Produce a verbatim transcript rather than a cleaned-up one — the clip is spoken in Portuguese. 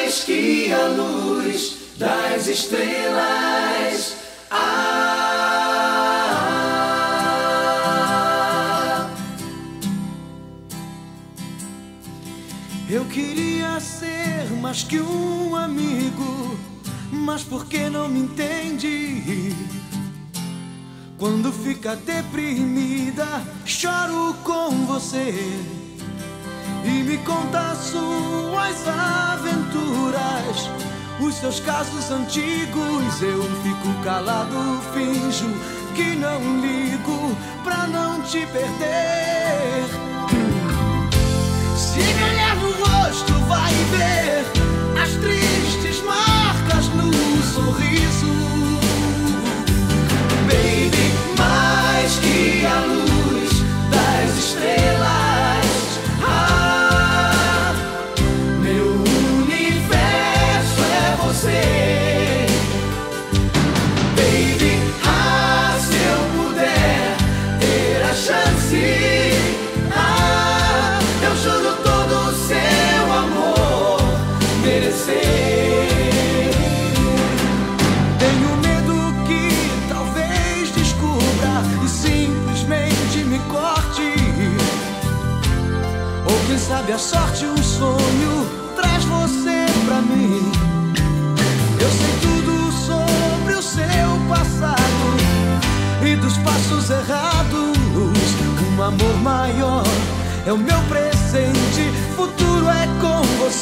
mais que a luz das estrelas. Ah, eu queria ser mais que um amigo, mas por que não me entende? Quando fica deprimida, choro com você e me conta suas aventuras, os seus casos antigos. Eu fico calado, finjo que não ligo pra não te perder. Se me olhar no rosto, vai ver as tristes marcas no sorriso. Baby, mais que a luz das estrelas. Ah, meu universo é você. Baby, ah, se eu puder ter a chance, ah, eu juro todo o seu amor merecer. Quem sabe a sorte, um sonho traz você pra mim. Eu sei tudo sobre o seu passado e dos passos errados. Um amor maior é o meu presente, futuro é com você.